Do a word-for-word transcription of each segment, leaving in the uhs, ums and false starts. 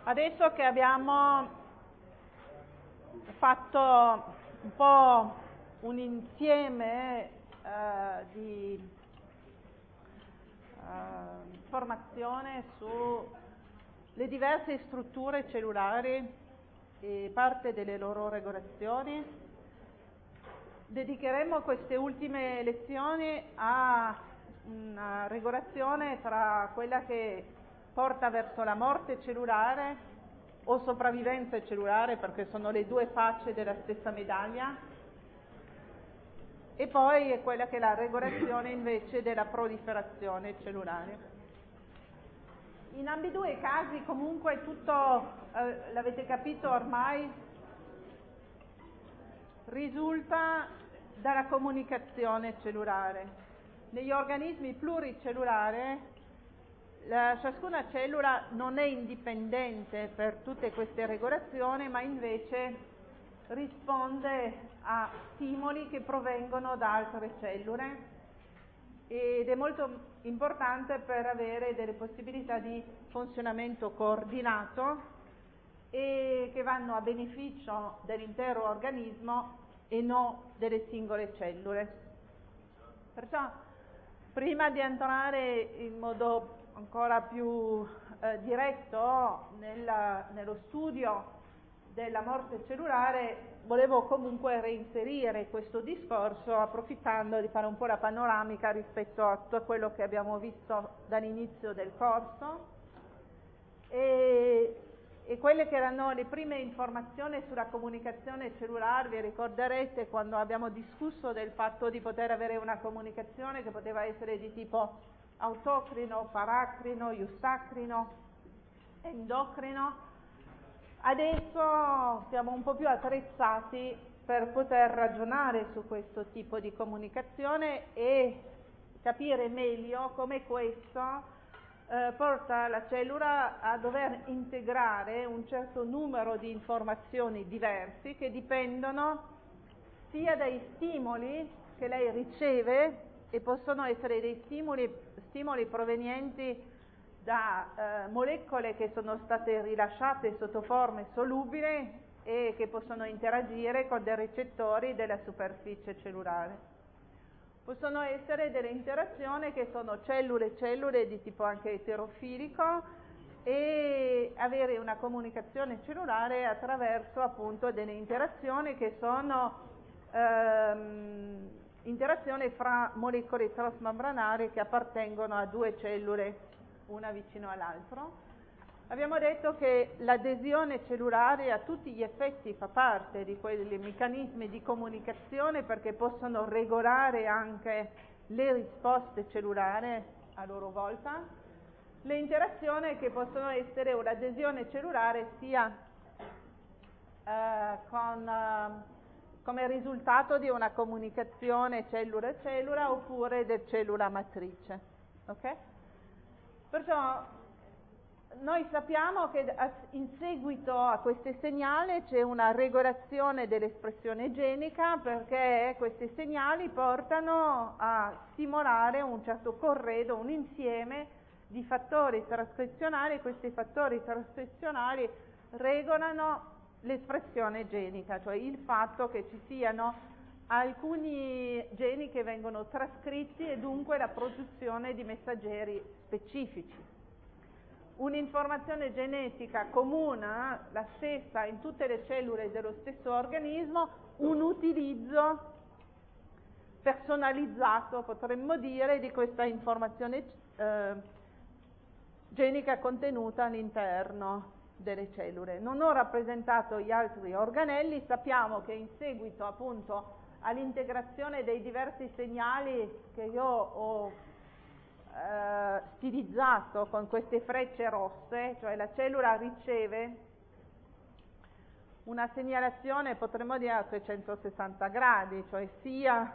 Adesso che abbiamo fatto un po' un insieme eh, di eh, informazione sulle diverse strutture cellulari e parte delle loro regolazioni, dedicheremo queste ultime lezioni a una regolazione tra quella che porta verso la morte cellulare o sopravvivenza cellulare, perché sono le due facce della stessa medaglia, e poi è quella che è la regolazione invece della proliferazione cellulare. In ambedue i casi comunque tutto, eh, l'avete capito ormai, risulta dalla comunicazione cellulare. Negli organismi pluricellulari la, ciascuna cellula non è indipendente per tutte queste regolazioni, ma invece risponde a stimoli che provengono da altre cellule, ed è molto importante per avere delle possibilità di funzionamento coordinato e che vanno a beneficio dell'intero organismo e non delle singole cellule. Perciò, prima di entrare in modo ancora più eh, diretto nella, nello studio della morte cellulare, volevo comunque reinserire questo discorso approfittando di fare un po' la panoramica rispetto a tutto quello che abbiamo visto dall'inizio del corso e, e quelle che erano le prime informazioni sulla comunicazione cellulare. Vi ricorderete quando abbiamo discusso del fatto di poter avere una comunicazione che poteva essere di tipo autocrino, paracrino, eustacrino, endocrino. Adesso siamo un po' più attrezzati per poter ragionare su questo tipo di comunicazione e capire meglio come questo eh, porta la cellula a dover integrare un certo numero di informazioni diversi che dipendono sia dai stimoli che lei riceve, e possono essere dei stimoli, stimoli provenienti da eh, molecole che sono state rilasciate sotto forme solubili e che possono interagire con dei recettori della superficie cellulare. Possono essere delle interazioni che sono cellule-cellule di tipo anche eterofilico e avere una comunicazione cellulare attraverso appunto delle interazioni che sono ehm, interazioni fra molecole trasmembranari che appartengono a due cellule una vicino all'altro. Abbiamo detto che l'adesione cellulare a tutti gli effetti fa parte di quei meccanismi di comunicazione, perché possono regolare anche le risposte cellulari a loro volta. Le interazioni che possono essere un'adesione cellulare sia eh, con, eh, come risultato di una comunicazione cellula-cellula oppure del cellula matrice. Ok? Perciò noi sappiamo che in seguito a questo segnale c'è una regolazione dell'espressione genica, perché questi segnali portano a stimolare un certo corredo, un insieme di fattori trascrizionali, e questi fattori trascrizionali regolano l'espressione genica, cioè il fatto che ci siano alcuni geni che vengono trascritti e dunque la produzione di messaggeri specifici. Un'informazione genetica comuna, la stessa in tutte le cellule dello stesso organismo, un utilizzo personalizzato, potremmo dire, di questa informazione eh, genica contenuta all'interno delle cellule. Non ho rappresentato gli altri organelli, sappiamo che in seguito appunto all'integrazione dei diversi segnali che io ho eh, stilizzato con queste frecce rosse, cioè la cellula riceve una segnalazione, potremmo dire a trecentosessanta gradi, cioè sia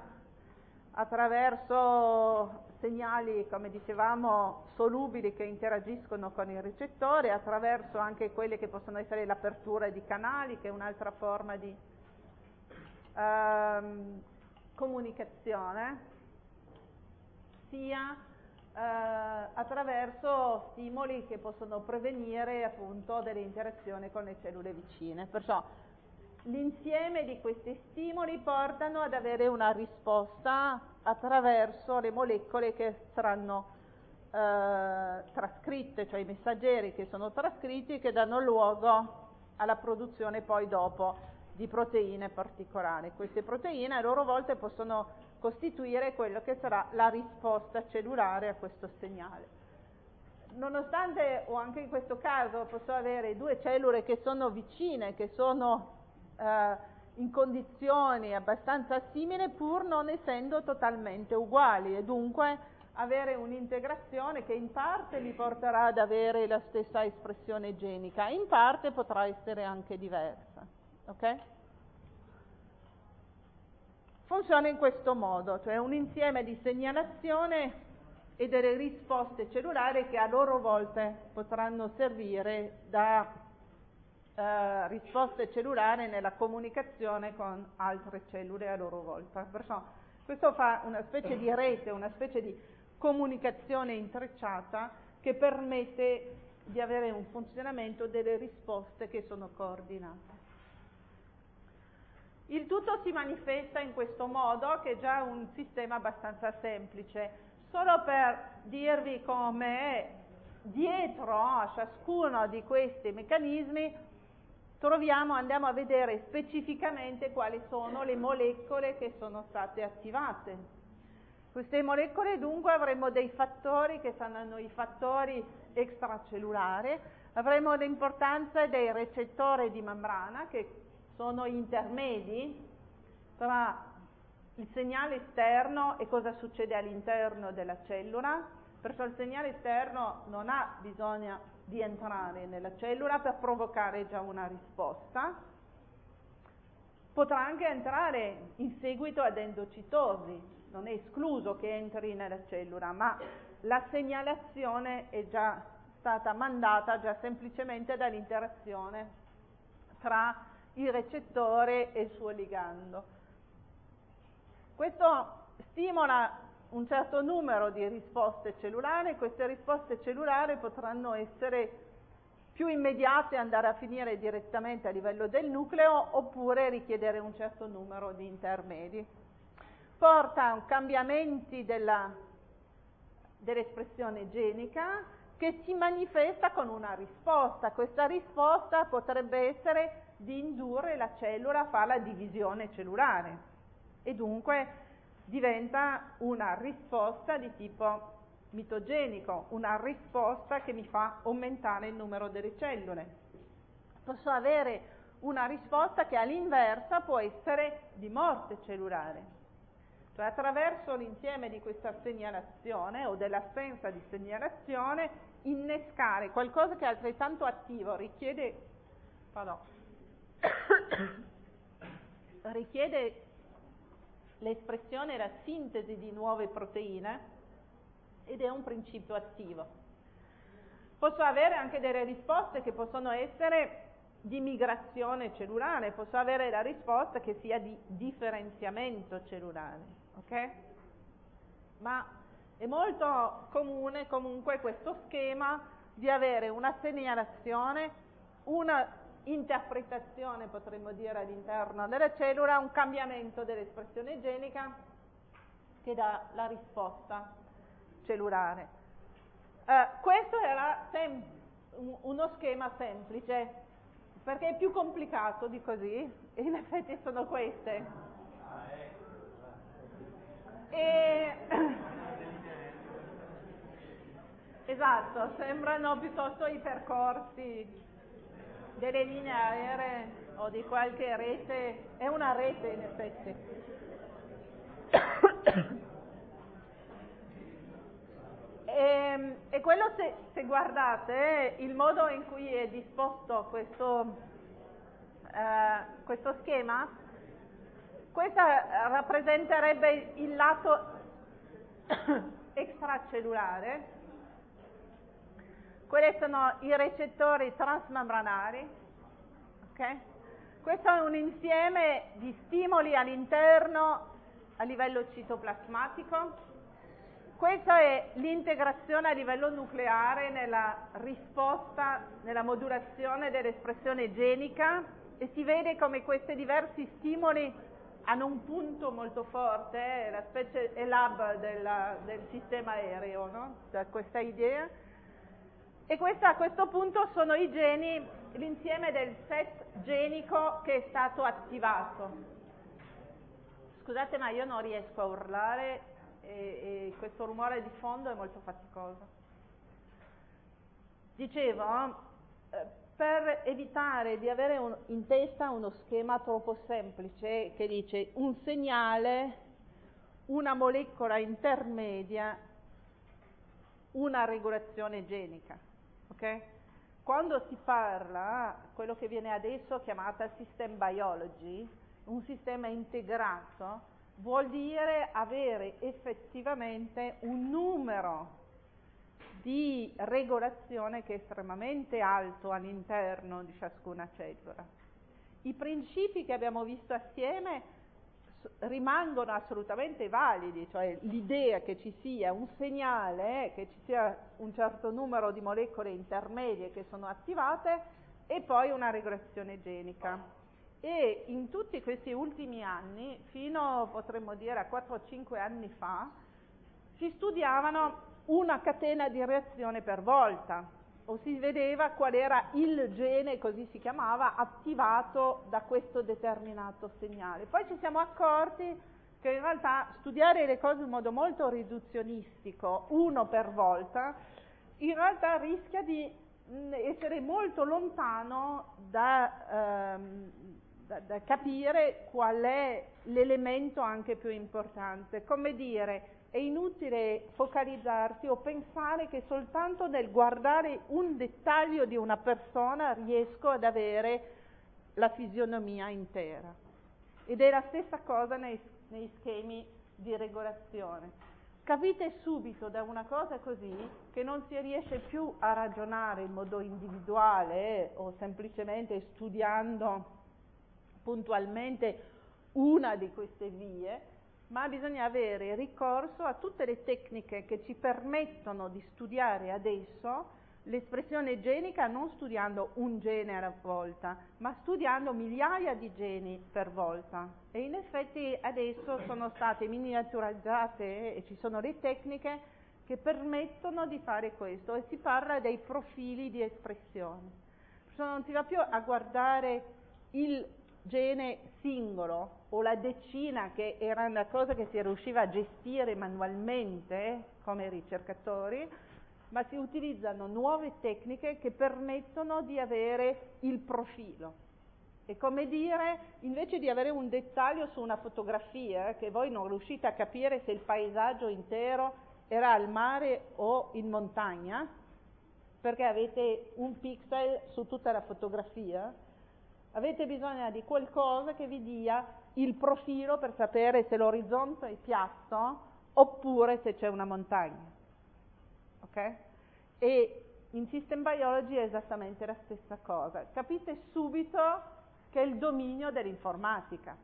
attraverso segnali, come dicevamo, solubili che interagiscono con il ricettore, attraverso anche quelle che possono essere l'apertura di canali, che è un'altra forma di ehm, comunicazione, sia eh, attraverso stimoli che possono prevenire appunto delle interazioni con le cellule vicine. Perciò l'insieme di questi stimoli portano ad avere una risposta attraverso le molecole che saranno eh, trascritte, cioè i messaggeri che sono trascritti, che danno luogo alla produzione poi dopo di proteine particolari. Queste proteine a loro volta possono costituire quello che sarà la risposta cellulare a questo segnale. Nonostante, o anche in questo caso, posso avere due cellule che sono vicine, che sono eh, in condizioni abbastanza simili, pur non essendo totalmente uguali, e dunque avere un'integrazione che in parte li porterà ad avere la stessa espressione genica, in parte potrà essere anche diversa. Ok? Funziona in questo modo, cioè un insieme di segnalazione e delle risposte cellulari che a loro volta potranno servire da eh, risposte cellulari nella comunicazione con altre cellule a loro volta. Perciò questo fa una specie di rete, una specie di comunicazione intrecciata che permette di avere un funzionamento delle risposte che sono coordinate. Il tutto si manifesta in questo modo, che è già un sistema abbastanza semplice, solo per dirvi come dietro a ciascuno di questi meccanismi troviamo, andiamo a vedere specificamente quali sono le molecole che sono state attivate. Queste molecole dunque avremo dei fattori che saranno i fattori extracellulari, avremo l'importanza dei recettori di membrana che sono intermedi tra il segnale esterno e cosa succede all'interno della cellula, perciò il segnale esterno non ha bisogno di entrare nella cellula per provocare già una risposta, potrà anche entrare in seguito ad endocitosi, non è escluso che entri nella cellula, ma la segnalazione è già stata mandata già semplicemente dall'interazione tra il recettore e il suo ligando. Questo stimola un certo numero di risposte cellulari, queste risposte cellulari potranno essere più immediate, andare a finire direttamente a livello del nucleo, oppure richiedere un certo numero di intermedi. Porta a cambiamenti della, dell'espressione genica che si manifesta con una risposta. Questa risposta potrebbe essere di indurre la cellula a fare la divisione cellulare e dunque diventa una risposta di tipo mitogenico, una risposta che mi fa aumentare il numero delle cellule. Posso avere una risposta che all'inversa può essere di morte cellulare, cioè attraverso l'insieme di questa segnalazione o dell'assenza di segnalazione innescare qualcosa che è altrettanto attivo, richiede, pardon, richiede l'espressione e la sintesi di nuove proteine ed è un principio attivo. Posso avere anche delle risposte che possono essere di migrazione cellulare, posso avere la risposta che sia di differenziamento cellulare, ok? Ma è molto comune comunque questo schema di avere una segnalazione, una interpretazione, potremmo dire, all'interno della cellula, un cambiamento dell'espressione genica che dà la risposta cellulare. Eh, questo era sem- uno schema semplice, perché è più complicato di così, e in effetti sono queste. E... esatto, sembrano piuttosto i percorsi delle linee aeree o di qualche rete, è una rete in effetti. e, e quello, se, se guardate il modo in cui è disposto questo, eh, questo schema, questa rappresenterebbe il lato extracellulare. Quelli sono i recettori transmembranari, ok? Questo è un insieme di stimoli all'interno a livello citoplasmatico. questa è l'integrazione a livello nucleare nella risposta, nella modulazione dell'espressione genica, e si vede come questi diversi stimoli hanno un punto molto forte, è la specie è l'hub della, del sistema aereo, no? Da questa idea. E questa, a questo punto sono i geni, l'insieme del set genico che è stato attivato. Scusate, ma io non riesco a urlare e, e questo rumore di fondo è molto faticoso. Dicevo, eh, per evitare di avere un, in testa uno schema troppo semplice che dice un segnale, una molecola intermedia, una regolazione genica, ok? Quando si parla, quello che viene adesso chiamata system biology, un sistema integrato, vuol dire avere effettivamente un numero di regolazione che è estremamente alto all'interno di ciascuna cellula. I principi che abbiamo visto assieme rimangono assolutamente validi, cioè l'idea che ci sia un segnale, che ci sia un certo numero di molecole intermedie che sono attivate e poi una regolazione genica. E in tutti questi ultimi anni, fino potremmo dire a quattro o cinque anni fa, si studiavano una catena di reazione per volta, o si vedeva qual era il gene, così si chiamava, attivato da questo determinato segnale. Poi ci siamo accorti che in realtà studiare le cose in modo molto riduzionistico, uno per volta, in realtà rischia di essere molto lontano da, ehm, da, da capire qual è l'elemento anche più importante. Come dire, è inutile focalizzarsi o pensare che soltanto nel guardare un dettaglio di una persona riesco ad avere la fisionomia intera. Ed è la stessa cosa nei, nei schemi di regolazione. Capite subito da una cosa così che non si riesce più a ragionare in modo individuale eh, o semplicemente studiando puntualmente una di queste vie, ma bisogna avere ricorso a tutte le tecniche che ci permettono di studiare adesso l'espressione genica, non studiando un gene alla volta, ma studiando migliaia di geni per volta. E in effetti adesso sono state miniaturizzate e ci sono le tecniche che permettono di fare questo, e si parla dei profili di espressione. Non si va più a guardare il gene singolo o la decina, che era una cosa che si riusciva a gestire manualmente come ricercatori, ma si utilizzano nuove tecniche che permettono di avere il profilo. È come dire, invece di avere un dettaglio su una fotografia, che voi non riuscite a capire se il paesaggio intero era al mare o in montagna, perché avete un pixel su tutta la fotografia, avete bisogno di qualcosa che vi dia il profilo per sapere se l'orizzonte è piatto oppure se c'è una montagna. Ok? E in System Biology è esattamente la stessa cosa. Capite subito che è il dominio dell'informatica.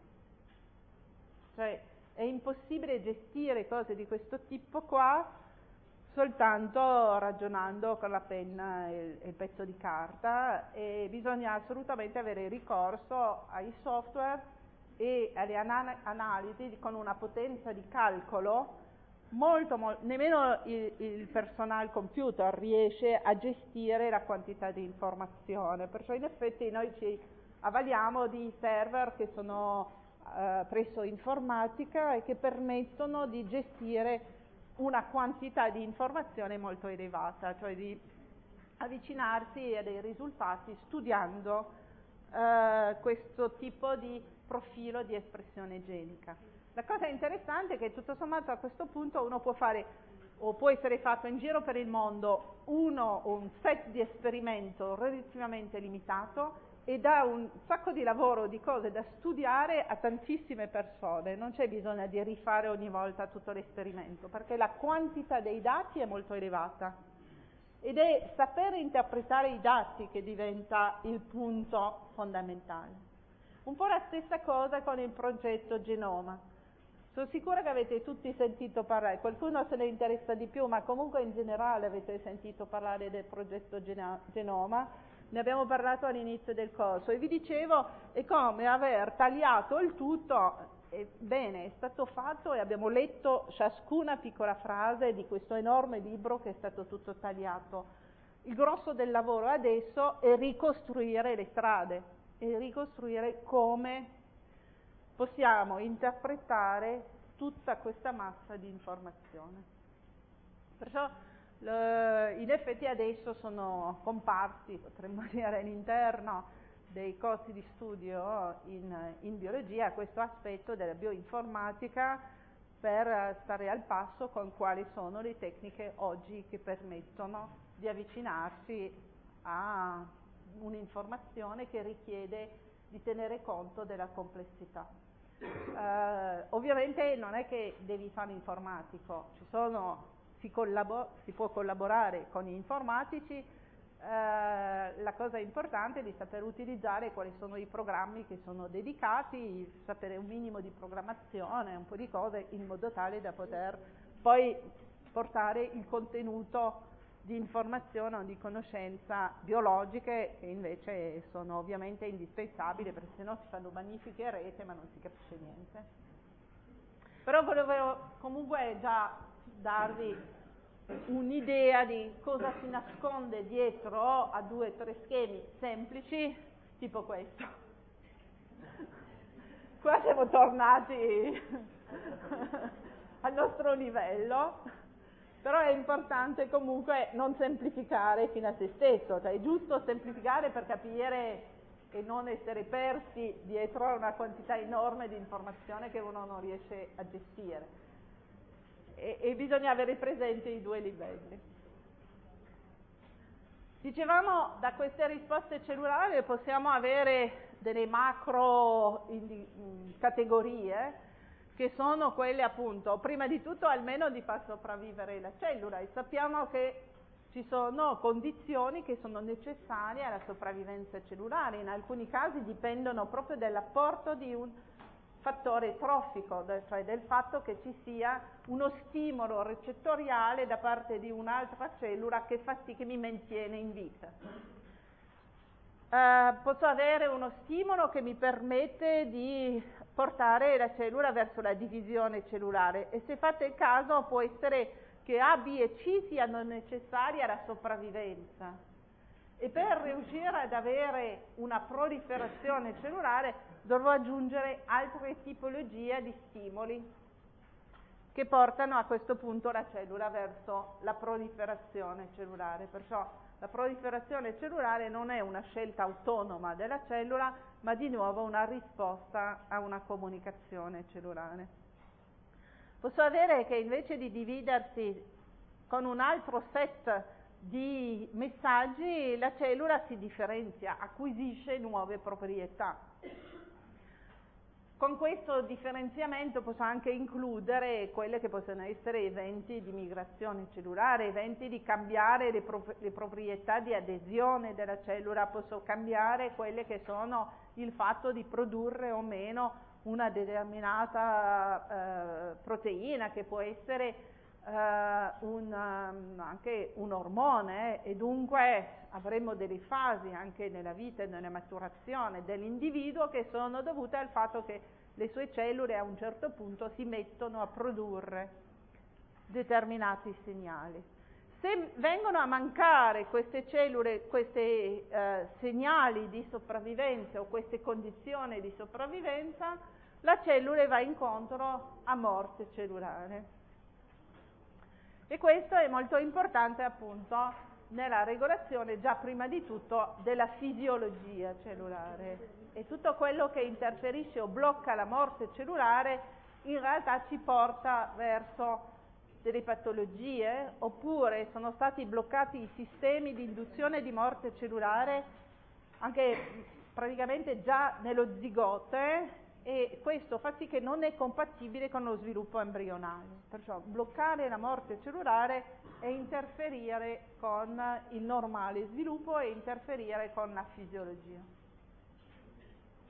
Cioè è impossibile gestire cose di questo tipo qua soltanto ragionando con la penna e il pezzo di carta, e bisogna assolutamente avere ricorso ai software e alle ana- analisi con una potenza di calcolo molto, molto nemmeno il, il personal computer riesce a gestire la quantità di informazione, perciò in effetti noi ci avvaliamo di server che sono eh, presso informatica e che permettono di gestire una quantità di informazione molto elevata, cioè di avvicinarsi a dei risultati studiando eh, questo tipo di profilo di espressione genica. La cosa interessante è che tutto sommato a questo punto uno può fare, o può essere fatto in giro per il mondo, uno o un set di esperimento relativamente limitato, e dà un sacco di lavoro, di cose da studiare a tantissime persone. Non c'è bisogno di rifare ogni volta tutto l'esperimento, perché la quantità dei dati è molto elevata. Ed è saper interpretare i dati che diventa il punto fondamentale. Un po' la stessa cosa con il progetto Genoma. Sono sicura che avete tutti sentito parlare, qualcuno se ne interessa di più, ma comunque in generale avete sentito parlare del progetto Genoma, ne abbiamo parlato all'inizio del corso e vi dicevo è come aver tagliato il tutto. Bene, è stato fatto e abbiamo letto ciascuna piccola frase di questo enorme libro che è stato tutto tagliato. Il grosso del lavoro adesso è ricostruire le strade, e ricostruire come possiamo interpretare tutta questa massa di informazione. Perciò in effetti adesso sono comparsi, potremmo dire all'interno dei corsi di studio in, in biologia, questo aspetto della bioinformatica per stare al passo con quali sono le tecniche oggi che permettono di avvicinarsi a un'informazione che richiede di tenere conto della complessità. Uh, ovviamente non è che devi fare informatico, ci sono, si, collabor- si può collaborare con gli informatici. Uh, la cosa importante è di saper utilizzare quali sono i programmi che sono dedicati, sapere un minimo di programmazione, un po' di cose, in modo tale da poter poi portare il contenuto di informazione o di conoscenza biologiche, che invece sono ovviamente indispensabili, perché sennò si fanno magnifiche rete ma non si capisce niente. Però volevo comunque già darvi un'idea di cosa si nasconde dietro a due o tre schemi semplici, tipo questo. Qua siamo tornati al nostro livello, però è importante comunque non semplificare fino a se stesso, cioè è giusto semplificare per capire e non essere persi dietro a una quantità enorme di informazione che uno non riesce a gestire. E, e bisogna avere presente i due livelli. Dicevamo, da queste risposte cellulari possiamo avere delle macro categorie che sono quelle appunto, prima di tutto almeno di far sopravvivere la cellula, e sappiamo che ci sono condizioni che sono necessarie alla sopravvivenza cellulare, in alcuni casi dipendono proprio dall'apporto di un fattore trofico, cioè del fatto che ci sia uno stimolo recettoriale da parte di un'altra cellula che fa sì che mi mantiene in vita. Uh, posso avere uno stimolo che mi permette di portare la cellula verso la divisione cellulare, e se fate il caso può essere che A, B e C siano necessari alla sopravvivenza, e per riuscire ad avere una proliferazione cellulare dovrò aggiungere altre tipologie di stimoli che portano a questo punto la cellula verso la proliferazione cellulare. Perciò la proliferazione cellulare non è una scelta autonoma della cellula, ma di nuovo una risposta a una comunicazione cellulare. Posso avere che invece di dividersi con un altro set di messaggi, la cellula si differenzia, acquisisce nuove proprietà. Con questo differenziamento posso anche includere quelle che possono essere eventi di migrazione cellulare, eventi di cambiare le, pro- le proprietà di adesione della cellula, posso cambiare quelle che sono il fatto di produrre o meno una determinata eh, proteina, che può essere eh, un, um, anche un ormone, eh, e dunque avremo delle fasi anche nella vita e nella maturazione dell'individuo che sono dovute al fatto che le sue cellule a un certo punto si mettono a produrre determinati segnali. Se vengono a mancare queste cellule, questi eh, segnali di sopravvivenza o queste condizioni di sopravvivenza, la cellula va incontro a morte cellulare. E questo è molto importante appunto nella regolazione già prima di tutto della fisiologia cellulare, e tutto quello che interferisce o blocca la morte cellulare in realtà ci porta verso delle patologie, oppure sono stati bloccati i sistemi di induzione di morte cellulare anche praticamente già nello zigote, e questo fa sì che non è compatibile con lo sviluppo embrionale. Perciò bloccare la morte cellulare è interferire con il normale sviluppo e interferire con la fisiologia.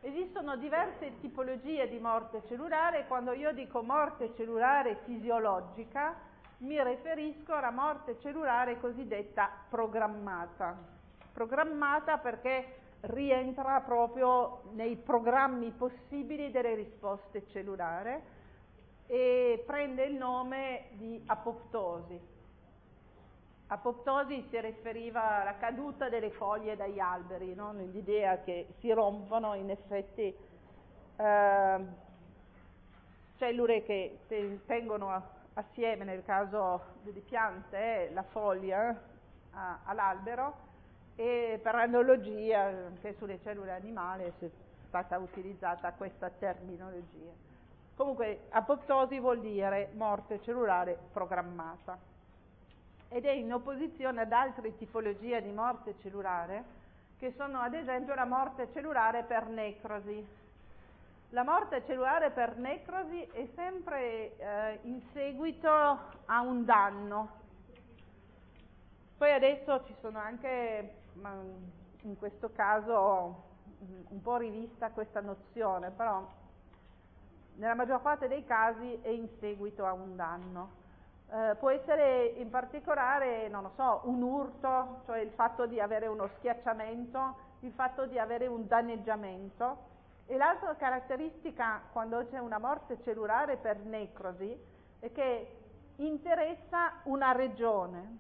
Esistono diverse tipologie di morte cellulare. Quando io dico morte cellulare fisiologica, mi riferisco alla morte cellulare cosiddetta programmata. Programmata perché rientra proprio nei programmi possibili delle risposte cellulari e prende il nome di apoptosi. Apoptosi si riferiva alla caduta delle foglie dagli alberi, no? L'idea che si rompono in effetti eh, cellule che tengono assieme, nel caso delle piante, la foglia eh, all'albero, e per analogia anche sulle cellule animali è stata utilizzata questa terminologia. Comunque apoptosi vuol dire morte cellulare programmata ed è in opposizione ad altre tipologie di morte cellulare che sono ad esempio la morte cellulare per necrosi. La morte cellulare per necrosi è sempre eh, in seguito a un danno. Poi adesso ci sono anche, in questo caso un po' rivista questa nozione, però nella maggior parte dei casi è in seguito a un danno. Eh, può essere in particolare, non lo so, un urto, cioè il fatto di avere uno schiacciamento, il fatto di avere un danneggiamento. E l'altra caratteristica quando c'è una morte cellulare per necrosi è che interessa una regione,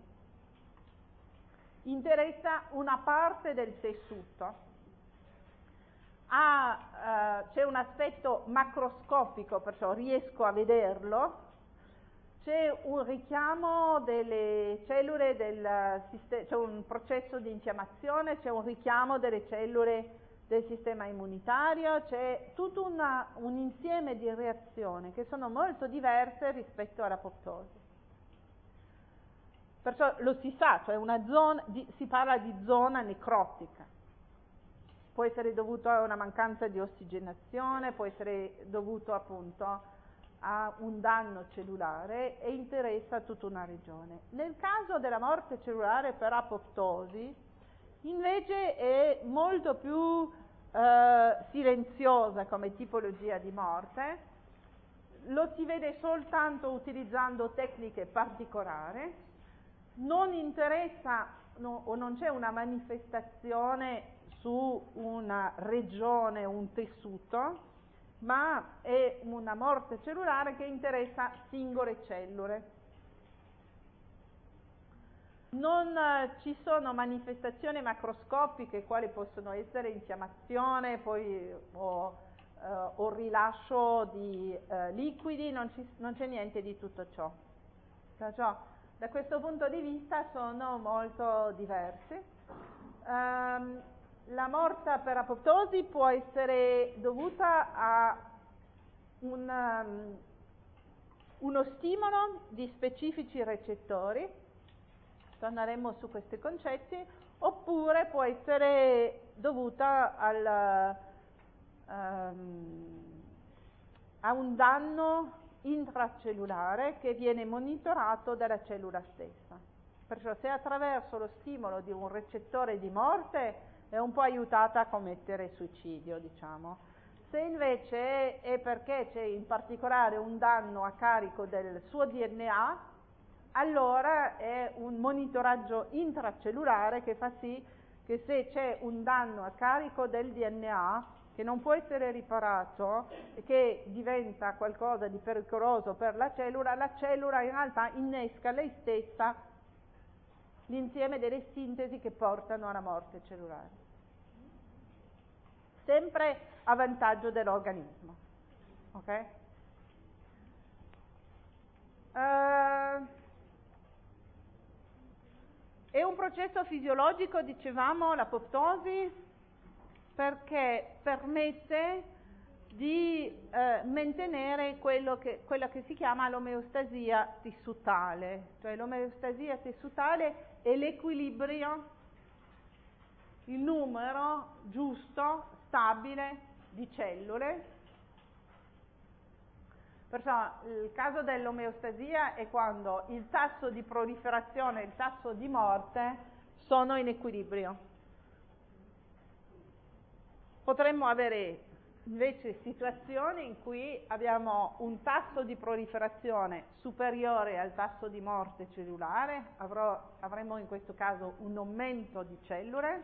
interessa una parte del tessuto, ha, eh, c'è un aspetto macroscopico, perciò riesco a vederlo, c'è un richiamo delle cellule del sistema, c'è un processo di infiammazione, c'è un richiamo delle cellule del sistema immunitario, c'è tutto una, un insieme di reazioni che sono molto diverse rispetto all'apoptosi. Perciò lo si sa, cioè una zona di, si parla di zona necrotica. Può essere dovuto a una mancanza di ossigenazione, può essere dovuto appunto a un danno cellulare e interessa tutta una regione. Nel caso della morte cellulare per apoptosi, invece è molto più eh, silenziosa come tipologia di morte, lo si vede soltanto utilizzando tecniche particolari, non interessa no, o non c'è una manifestazione su una regione, un tessuto, ma è una morte cellulare che interessa singole cellule. Non eh, ci sono manifestazioni macroscopiche quali possono essere infiammazione poi, o, eh, o rilascio di eh, liquidi, non, ci, non c'è niente di tutto ciò. Perciò, da questo punto di vista sono molto diversi. Um, la morte per apoptosi può essere dovuta a un, um, uno stimolo di specifici recettori, torneremo su questi concetti, oppure può essere dovuta al, um, a un danno intracellulare che viene monitorato dalla cellula stessa. Perciò se attraverso lo stimolo di un recettore di morte è un po' aiutata a commettere suicidio, diciamo. Se invece è perché c'è in particolare un danno a carico del suo D N A, allora è un monitoraggio intracellulare che fa sì che se c'è un danno a carico del D N A che non può essere riparato e che diventa qualcosa di pericoloso per la cellula, la cellula in realtà innesca lei stessa l'insieme delle sintesi che portano alla morte cellulare. Sempre a vantaggio dell'organismo. Ok? Uh, è un processo fisiologico, dicevamo, l'apoptosi, perché permette di eh, mantenere quello che, quella che si chiama l'omeostasia tessutale. Cioè l'omeostasia tessutale è l'equilibrio, il numero giusto, stabile di cellule. Perciò il caso dell'omeostasia è quando il tasso di proliferazione e il tasso di morte sono in equilibrio. Potremmo avere invece situazioni in cui abbiamo un tasso di proliferazione superiore al tasso di morte cellulare, avrò, avremo in questo caso un aumento di cellule.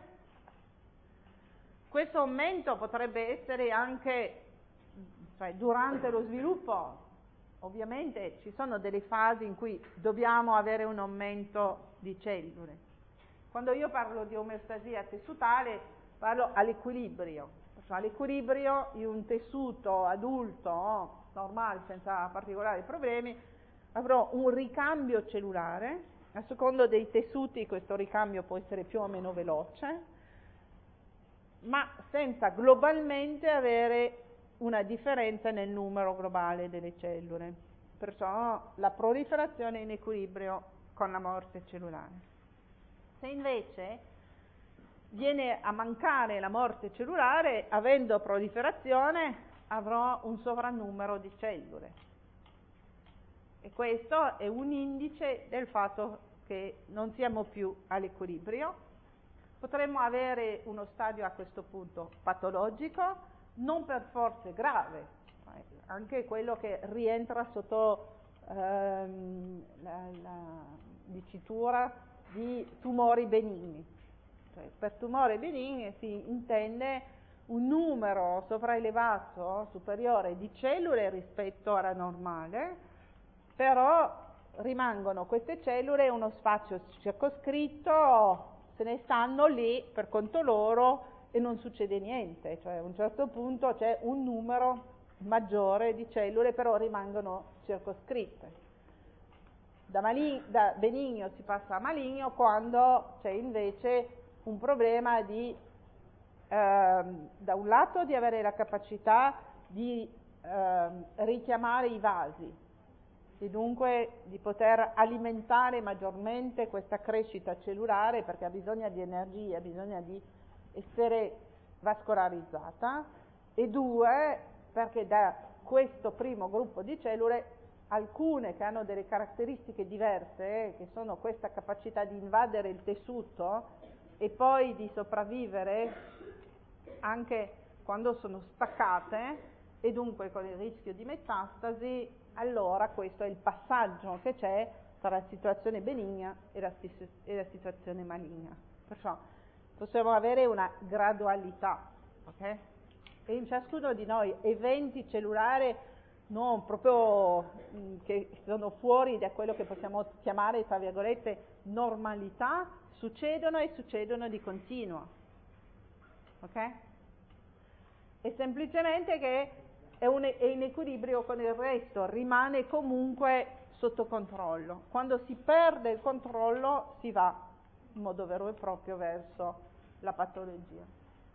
Questo aumento potrebbe essere anche, cioè, durante lo sviluppo. Ovviamente ci sono delle fasi in cui dobbiamo avere un aumento di cellule. Quando io parlo di omeostasia tessutale parlo all'equilibrio. All'equilibrio in un tessuto adulto, normale, senza particolari problemi, avrò un ricambio cellulare. A seconda dei tessuti questo ricambio può essere più o meno veloce, ma senza globalmente avere una differenza nel numero globale delle cellule. Perciò la proliferazione è in equilibrio con la morte cellulare. Se invece viene a mancare la morte cellulare, avendo proliferazione avrò un sovrannumero di cellule, e questo è un indice del fatto che non siamo più all'equilibrio. Potremmo avere uno stadio a questo punto patologico, non per forza grave, anche quello che rientra sotto ehm, la, la dicitura di tumori benigni. Cioè, per tumore benigno si intende un numero sopraelevato, superiore di cellule rispetto alla normale, però rimangono queste cellule in uno spazio circoscritto, se ne stanno lì per conto loro e non succede niente. Cioè, a un certo punto c'è un numero maggiore di cellule, però rimangono circoscritte. Da, malig- da benigno si passa a maligno quando c'è invece un problema di, ehm, da un lato, di avere la capacità di ehm, richiamare i vasi e dunque di poter alimentare maggiormente questa crescita cellulare, perché ha bisogno di energia, ha bisogno di essere vascolarizzata, e due, perché da questo primo gruppo di cellule alcune che hanno delle caratteristiche diverse, eh, che sono questa capacità di invadere il tessuto e poi di sopravvivere anche quando sono staccate, e dunque con il rischio di metastasi, allora questo è il passaggio che c'è tra la situazione benigna e la, e la situazione maligna. Perciò possiamo avere una gradualità, ok? E in ciascuno di noi eventi cellulari non proprio mh, che sono fuori da quello che possiamo chiamare, tra virgolette, normalità, succedono e succedono di continuo, ok? È semplicemente che è, un, è in equilibrio con il resto, rimane comunque sotto controllo. Quando si perde il controllo si va in modo vero e proprio verso la patologia.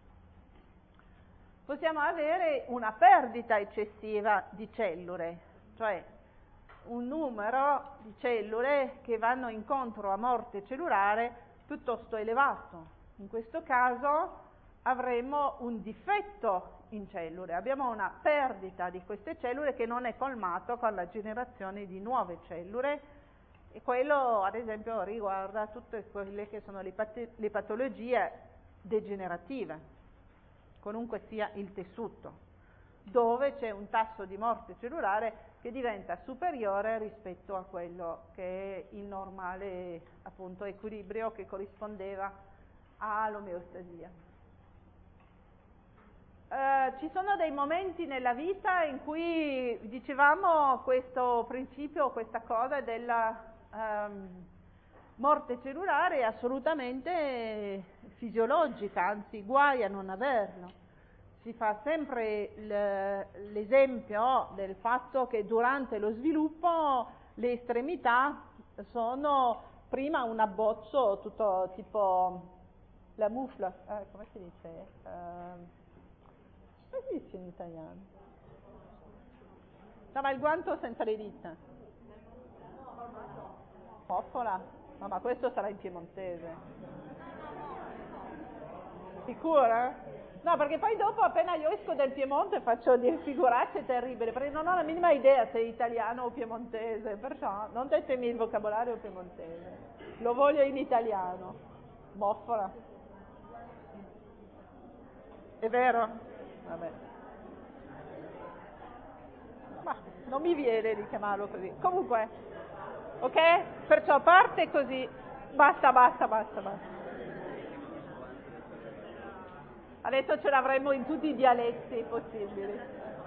Possiamo avere una perdita eccessiva di cellule, cioè un numero di cellule che vanno incontro a morte cellulare piuttosto elevato. In questo caso avremo un difetto in cellule, abbiamo una perdita di queste cellule che non è colmato con la generazione di nuove cellule, e quello ad esempio riguarda tutte quelle che sono le, pat- le patologie degenerative, qualunque sia il tessuto, dove c'è un tasso di morte cellulare che diventa superiore rispetto a quello che è il normale, appunto, equilibrio che corrispondeva all'omeostasia. Eh, ci sono dei momenti nella vita in cui dicevamo questo principio, questa cosa della ehm, morte cellulare è assolutamente fisiologica, anzi guai a non averlo. Si fa sempre l'esempio del fatto che durante lo sviluppo le estremità sono prima un abbozzo tutto tipo la mufla, eh, come si dice? Eh, come si dice in italiano? No, ma il guanto senza le dita. Coppola? No, ma questo sarà in piemontese. Sicura? No, perché poi dopo appena io esco del Piemonte faccio delle figuracce terribili, perché non ho la minima idea se è italiano o piemontese, perciò non detemi il vocabolario piemontese, lo voglio in italiano. Boffola. È vero? Vabbè. ma non mi viene di chiamarlo così. Comunque, ok? Perciò parte così, basta, basta, basta, basta. Adesso ce l'avremo in tutti i dialetti possibili.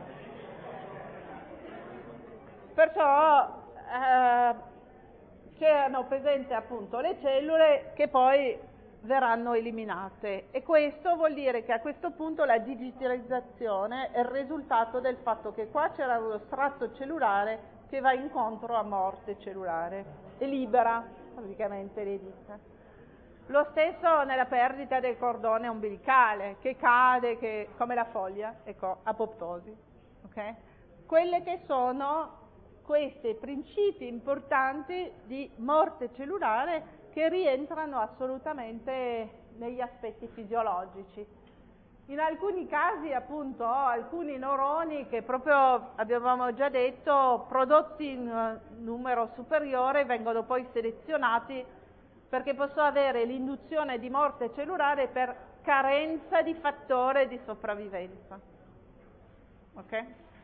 Perciò eh, c'erano presenti appunto le cellule che poi verranno eliminate, e questo vuol dire che a questo punto la digitalizzazione è il risultato del fatto che qua c'era uno strato cellulare che va incontro a morte cellulare e libera praticamente le dita. Lo stesso nella perdita del cordone ombelicale, che cade, che, come la foglia, ecco, apoptosi. Okay? Quelle che sono questi principi importanti di morte cellulare che rientrano assolutamente negli aspetti fisiologici. In alcuni casi, appunto, alcuni neuroni che proprio, abbiamo già detto, prodotti in numero superiore, vengono poi selezionati perché possono avere l'induzione di morte cellulare per carenza di fattore di sopravvivenza. Ok?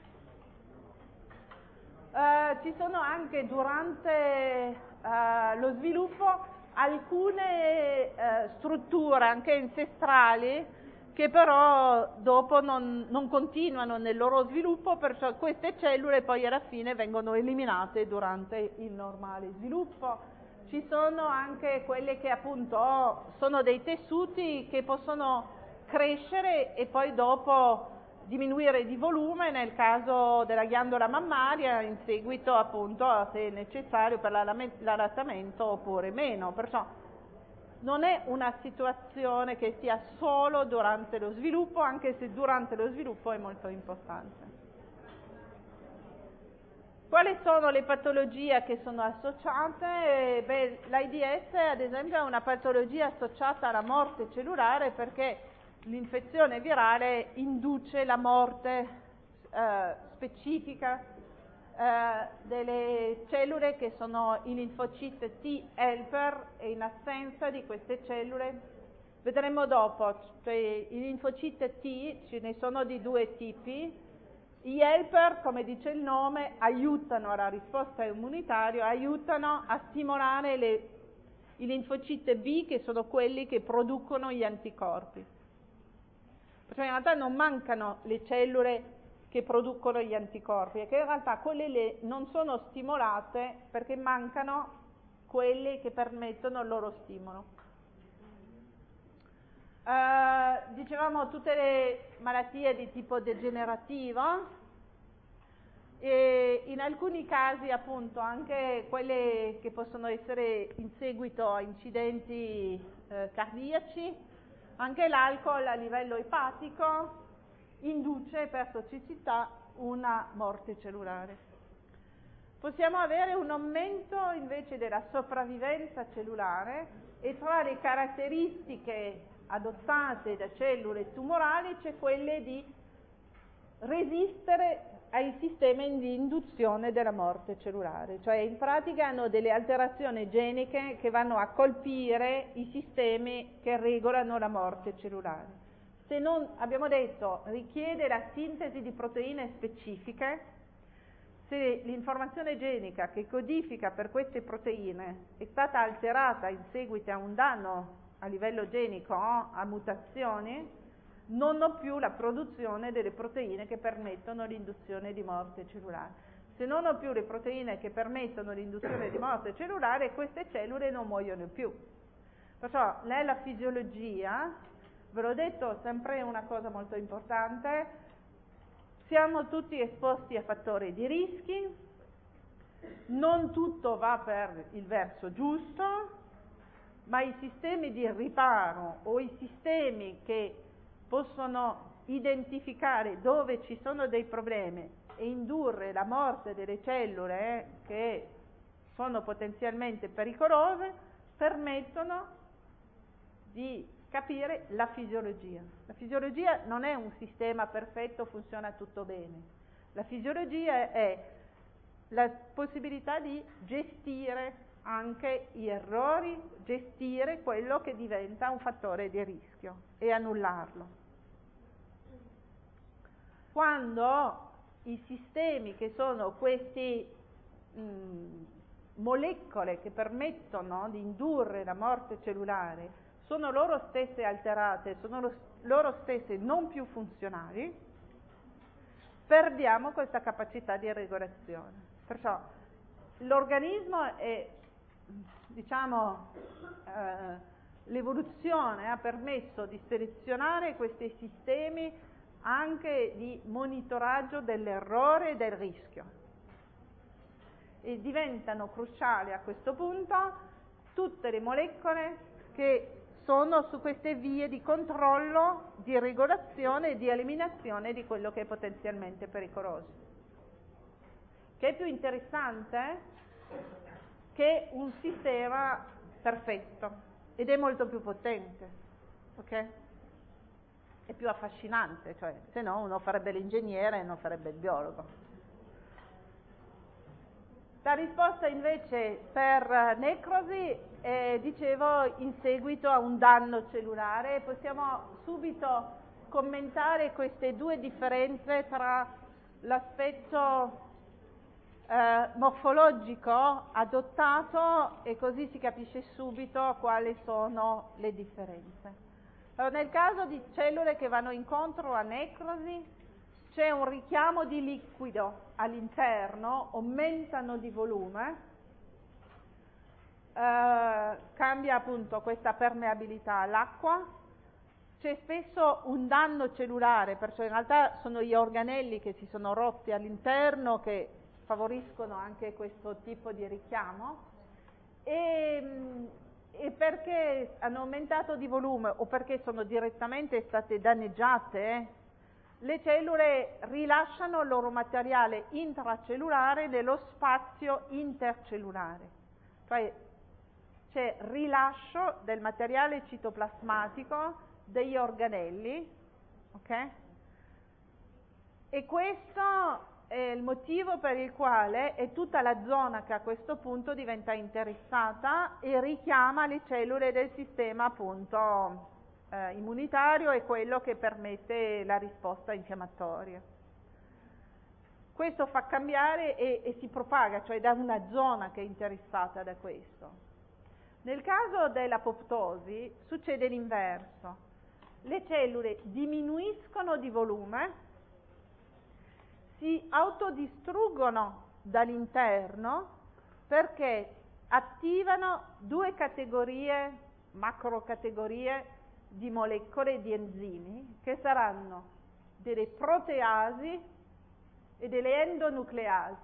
Uh, ci sono anche durante uh, lo sviluppo alcune uh, strutture anche ancestrali che però dopo non, non continuano nel loro sviluppo, perciò queste cellule poi alla fine vengono eliminate durante il normale sviluppo. Ci sono anche quelle che appunto sono dei tessuti che possono crescere e poi dopo diminuire di volume nel caso della ghiandola mammaria in seguito appunto se è necessario per l'allattamento oppure meno. Perciò non è una situazione che sia solo durante lo sviluppo, anche se durante lo sviluppo è molto importante. Quali sono le patologie che sono associate? Beh, l'AIDS ad esempio è una patologia associata alla morte cellulare perché l'infezione virale induce la morte eh, specifica eh, delle cellule che sono i linfociti T helper, e in assenza di queste cellule, vedremo dopo, cioè i linfociti T ce ne sono di due tipi. Gli helper, come dice il nome, aiutano alla risposta immunitaria, aiutano a stimolare le, i linfociti B, che sono quelli che producono gli anticorpi. Perché in realtà non mancano le cellule che producono gli anticorpi, e che in realtà quelle le non sono stimolate perché mancano quelle che permettono il loro stimolo. Uh, dicevamo tutte le malattie di tipo degenerativo, e in alcuni casi appunto anche quelle che possono essere in seguito a incidenti eh, cardiaci. Anche l'alcol a livello epatico induce per tossicità una morte cellulare. Possiamo avere un aumento invece della sopravvivenza cellulare, e tra le caratteristiche adottate da cellule tumorali c'è quelle di resistere ai sistemi di induzione della morte cellulare, cioè in pratica hanno delle alterazioni geniche che vanno a colpire i sistemi che regolano la morte cellulare. Se non, abbiamo detto, richiede la sintesi di proteine specifiche, se l'informazione genica che codifica per queste proteine è stata alterata in seguito a un danno a livello genico o a mutazioni, non ho più la produzione delle proteine che permettono l'induzione di morte cellulare. Se non ho più le proteine che permettono l'induzione di morte cellulare, queste cellule non muoiono più. Perciò nella fisiologia, ve l'ho detto, sempre una cosa molto importante, siamo tutti esposti a fattori di rischi, non tutto va per il verso giusto, ma i sistemi di riparo o i sistemi che possono identificare dove ci sono dei problemi e indurre la morte delle cellule eh, che sono potenzialmente pericolose, permettono di capire la fisiologia. La fisiologia non è un sistema perfetto, funziona tutto bene. La fisiologia è la possibilità di gestire anche gli errori, gestire quello che diventa un fattore di rischio e annullarlo. Quando i sistemi che sono questi mh, molecole che permettono di indurre la morte cellulare sono loro stesse alterate, sono lo, loro stesse non più funzionali, perdiamo questa capacità di regolazione. Perciò l'organismo è, diciamo, eh, l'evoluzione ha permesso di selezionare questi sistemi anche di monitoraggio dell'errore e del rischio, e diventano cruciali a questo punto tutte le molecole che sono su queste vie di controllo, di regolazione e di eliminazione di quello che è potenzialmente pericoloso. Che è più interessante che un sistema perfetto ed è molto più potente, ok? È più affascinante, cioè se no uno farebbe l'ingegnere e non farebbe il biologo. La risposta invece per necrosi è, dicevo, in seguito a un danno cellulare. Possiamo subito commentare queste due differenze tra l'aspetto eh, morfologico adottato, e così si capisce subito quali sono le differenze. Allora, nel caso di cellule che vanno incontro a necrosi, c'è un richiamo di liquido all'interno, aumentano di volume, eh, cambia appunto questa permeabilità all'acqua, c'è spesso un danno cellulare, perciò in realtà sono gli organelli che si sono rotti all'interno che favoriscono anche questo tipo di richiamo, e, e perché hanno aumentato di volume o perché sono direttamente state danneggiate, eh, le cellule rilasciano il loro materiale intracellulare nello spazio intercellulare, cioè c'è rilascio del materiale citoplasmatico degli organelli, ok? E questo è il motivo per il quale è tutta la zona che a questo punto diventa interessata e richiama le cellule del sistema appunto Eh, immunitario, è quello che permette la risposta infiammatoria. Questo fa cambiare e, e si propaga, cioè da una zona che è interessata da questo. Nel caso dell'apoptosi succede l'inverso. Le cellule diminuiscono di volume, si autodistruggono dall'interno perché attivano due categorie, macrocategorie di molecole e di enzimi, che saranno delle proteasi e delle endonucleasi.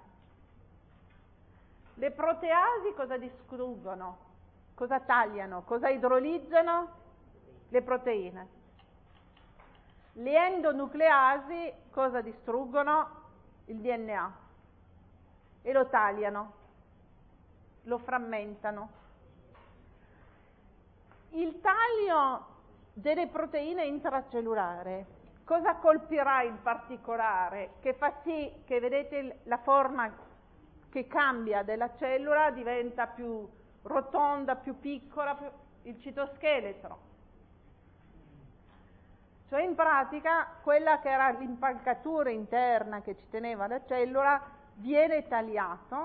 Le proteasi cosa distruggono? Cosa tagliano? Cosa idrolizzano? Le proteine. Le endonucleasi cosa distruggono? Il D N A. E lo tagliano, lo frammentano. Il taglio delle proteine intracellulare cosa colpirà in particolare? Che fa sì che, vedete, la forma che cambia della cellula diventa più rotonda, più piccola, più... il citoscheletro. Cioè in pratica quella che era l'impalcatura interna che ci teneva la cellula viene tagliato,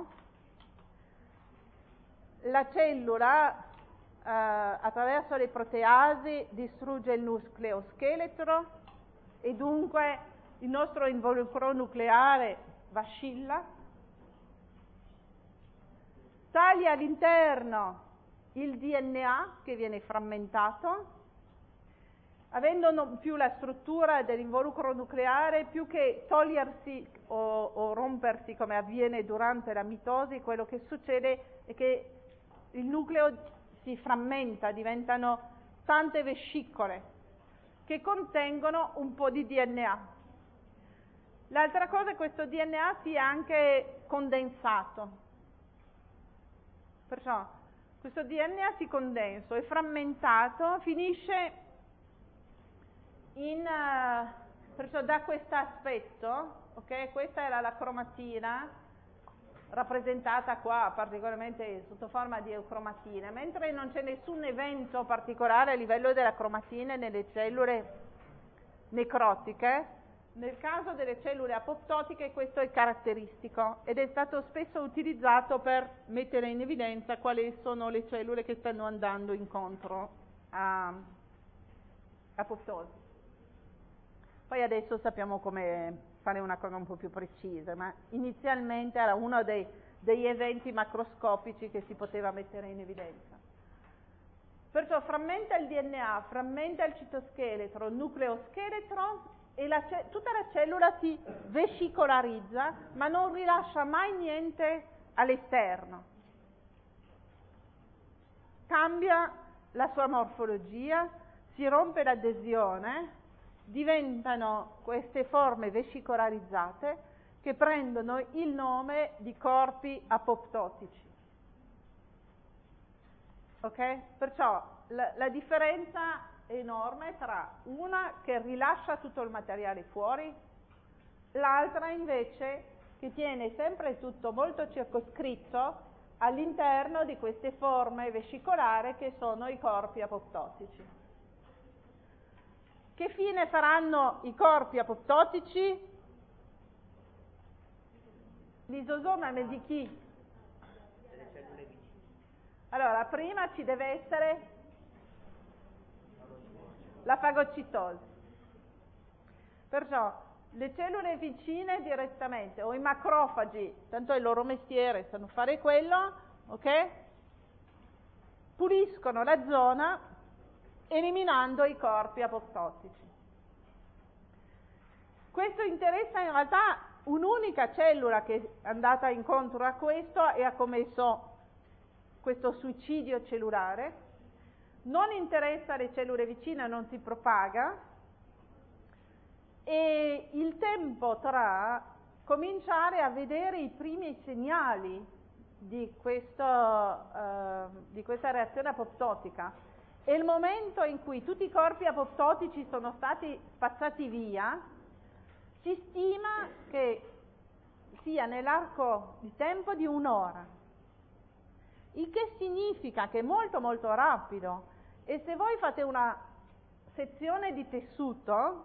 la cellula Uh, attraverso le proteasi distrugge il nucleoscheletro e dunque il nostro involucro nucleare vacilla, taglia all'interno il D N A che viene frammentato, avendo non più la struttura dell'involucro nucleare, più che togliersi o, o rompersi come avviene durante la mitosi, quello che succede è che il nucleo si frammenta, diventano tante vescicole che contengono un po' di D N A. L'altra cosa è che questo D N A sia anche condensato. Perciò questo D N A si condensa, è frammentato, finisce in... Uh, perciò da questo aspetto, ok? Questa era la cromatina, rappresentata qua particolarmente sotto forma di eucromatina, mentre non c'è nessun evento particolare a livello della cromatina nelle cellule necrotiche, Nel caso delle cellule apoptotiche questo è caratteristico ed è stato spesso utilizzato per mettere in evidenza quali sono le cellule che stanno andando incontro a apoptosi. Poi adesso sappiamo come fare una cosa un po' più precisa, ma inizialmente era uno dei, degli eventi macroscopici che si poteva mettere in evidenza. Perciò frammenta il D N A, frammenta il citoscheletro, il nucleoscheletro e la tutta la cellula si vescicolarizza, ma non rilascia mai niente all'esterno. Cambia la sua morfologia, si rompe l'adesione, diventano queste forme vescicolarizzate che prendono il nome di corpi apoptotici. Ok? Perciò la, la differenza enorme tra una che rilascia tutto il materiale fuori, l'altra invece che tiene sempre tutto molto circoscritto all'interno di queste forme vescicolari che sono i corpi apoptotici. Che fine faranno i corpi apoptotici? L'isosoma è di chi? Allora, prima ci deve essere la fagocitosi. Perciò le cellule vicine direttamente, o i macrofagi, tanto è il loro mestiere, sanno fare quello, ok? Puliscono la zona eliminando i corpi apoptotici. Questo interessa in realtà un'unica cellula che è andata incontro a questo e ha commesso questo suicidio cellulare. Non interessa le cellule vicine, non si propaga, e il tempo tra cominciare a vedere i primi segnali di, questo, eh, di questa reazione apoptotica e il momento in cui tutti i corpi apoptotici sono stati spazzati via, si stima che sia nell'arco di tempo di un'ora, il che significa che è molto molto rapido. E se voi fate una sezione di tessuto,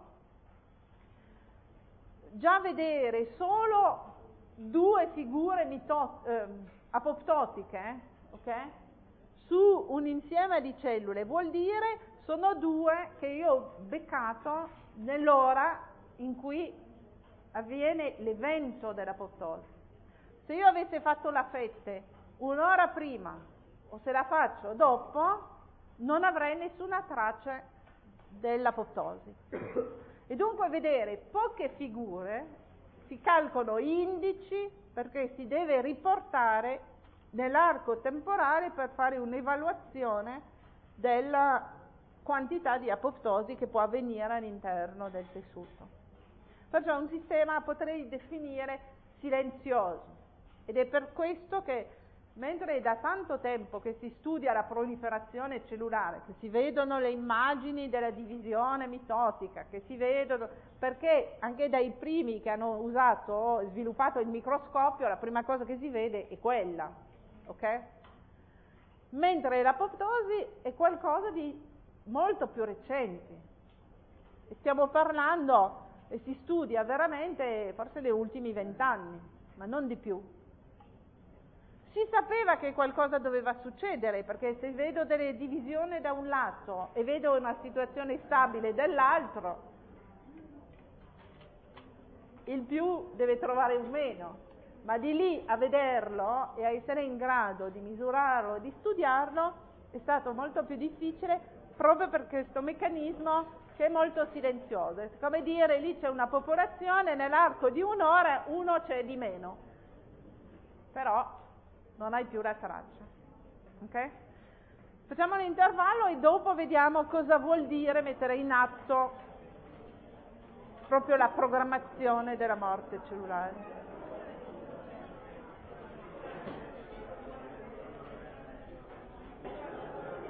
già vedere solo due figure mito- eh, apoptotiche, ok? Su un insieme di cellule vuol dire sono due che io ho beccato nell'ora in cui avviene l'evento dell'apoptosi. Se io avessi fatto la fette un'ora prima o se la faccio dopo, non avrei nessuna traccia dell'apoptosi. E dunque vedere poche figure, si calcolano indici perché si deve riportare nell'arco temporale per fare un'evaluazione della quantità di apoptosi che può avvenire all'interno del tessuto. Perciò è un sistema potrei definire silenzioso, ed è per questo che mentre è da tanto tempo che si studia la proliferazione cellulare, che si vedono le immagini della divisione mitotica, che si vedono, perché anche dai primi che hanno usato o sviluppato il microscopio, la prima cosa che si vede è quella, ok? Mentre l'apoptosi è qualcosa di molto più recente. E stiamo parlando, e si studia veramente forse degli ultimi vent'anni, ma non di più. Si sapeva che qualcosa doveva succedere, perché se vedo delle divisioni da un lato e vedo una situazione stabile dall'altro, il più deve trovare un meno, ma di lì a vederlo e a essere in grado di misurarlo e di studiarlo è stato molto più difficile proprio per questo meccanismo che è molto silenzioso. È come dire, lì c'è una popolazione, nell'arco di un'ora uno c'è di meno, però non hai più la traccia. Ok? Facciamo un intervallo e dopo vediamo cosa vuol dire mettere in atto proprio la programmazione della morte cellulare.